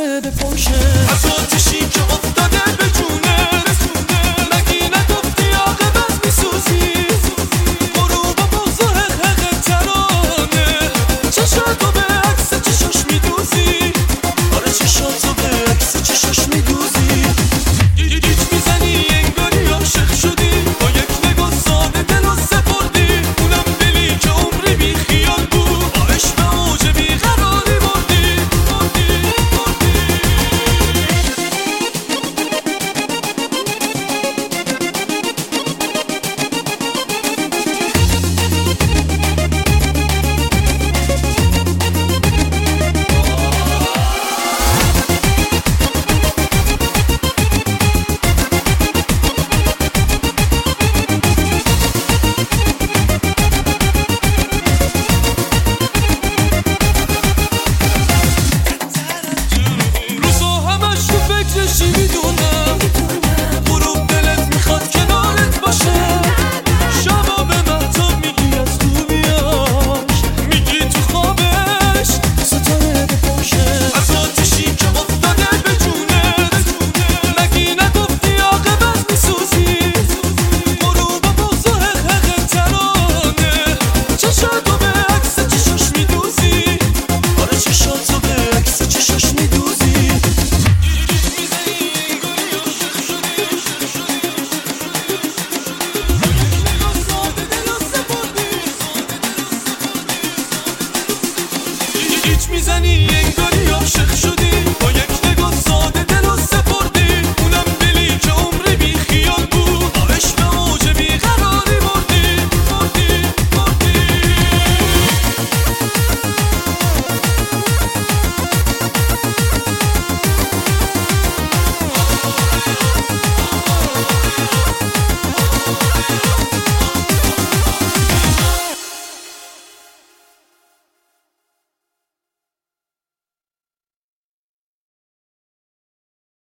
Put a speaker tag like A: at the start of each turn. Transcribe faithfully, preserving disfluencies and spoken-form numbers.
A: ستاره بپاشه
B: از آتشی که افتاده به جونت مگی نگفتی عاقبت میسوزی غروب و بغض و حقق ترانه چشاتو به عکس چشاش میدوزی آره چشاتو به عکس چشاش میدوزی گیج میزنی انگاری عاشق شدی با یک نگاه ساده دل و سپردی اونم دلی که عمری بی خیال بود با عشق اوج بیقراری بردی بردی بردی چی میدونم غروب دلت میخواد کنارت باشه شبا به مهتاب میگی از خوبیاش میگی تو خوابش
A: ستاره بپاشه
B: از آتشی که افتاده به جونت مگی نگفتی عاقبت میسوزی غروب و بغض و حقق ترانه چشاتو به عکس چشاش میدوزی آره چشاتو به عکس چشاش میدوزی هیچ میزنی انگاری عاشق شدی با یک